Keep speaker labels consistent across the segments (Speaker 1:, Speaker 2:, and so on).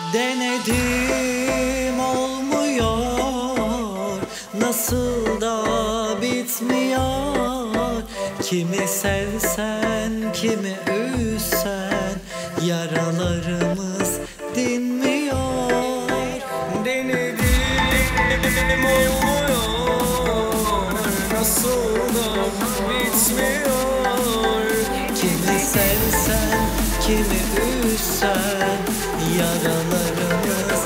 Speaker 1: Denedim olmuyor, nasıl da bitmiyor. Kimi sevsen, kimi üzsen, yaralarımız dinmiyor.
Speaker 2: Denedim olmuyor, nasıl da bitmiyor.
Speaker 1: Kimi sevsen, kimi üzsen, yaralarımız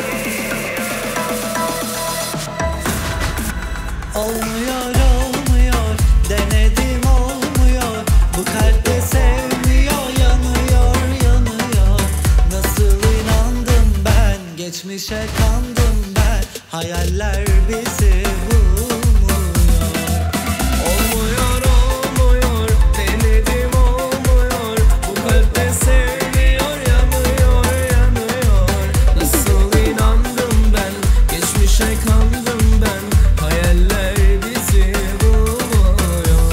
Speaker 1: olmuyor, olmuyor. Denedim olmuyor. Bu kalpte sevmiyor, yanıyor, yanıyor. Nasıl inandım ben, geçmişe kandım ben. Hayaller bizi bulmuyor.
Speaker 2: Olmuyor, olmuyor, denedim olmuyor. Bu kalpte sevmiyor, yanıyor, yanıyor. Nasıl inandım ben, geçmişe kandım ben. Hayaller bizi buluyor.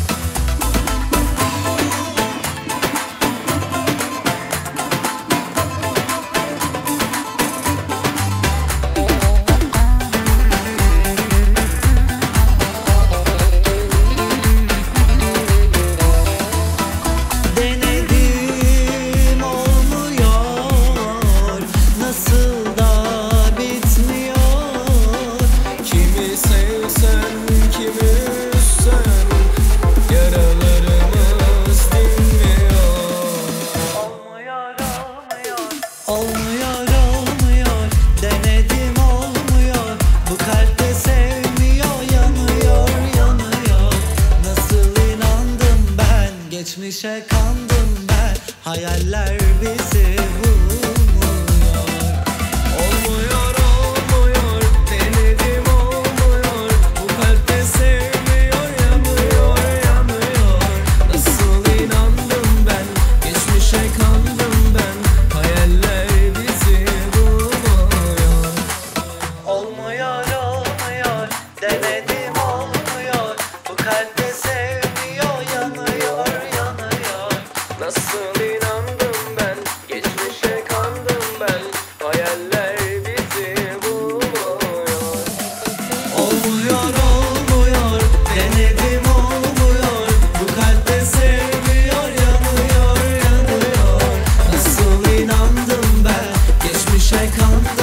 Speaker 1: Denedim olmuyor, nasıl da bitmiyor.
Speaker 2: Kimi sevsen, kimi üzsen, yaralarımız dinmiyor.
Speaker 1: Olmuyor, olmuyor. Olmuyor, olmuyor. Denedim olmuyor. Bu kalpte sevmiyor, yanıyor, yanıyor. Nasıl inandım ben, geçmişe kandım ben. Hayaller bizi bulmuyor.
Speaker 2: Olmuyor, olmuyor, denedim olmuyor. Bu kalpte sevmiyor, yanıyor, yanıyor. Nasıl inandım ben, geçmişe kandım ben. Hayaller bizi buluyor.
Speaker 1: Olmuyor, olmuyor. Denedim olmuyor. Bu kalpte sevmiyor, yanıyor, yanıyor.
Speaker 2: Nasıl inandım ben, geçmişe kandım ben. Hayaller bizi buluyor.
Speaker 1: Olmuyor, olmuyor. Denedim olmuyor. Bu kalpte sevmiyor, yanıyor, yanıyor. Nasıl inandım ben, geçmişe kandım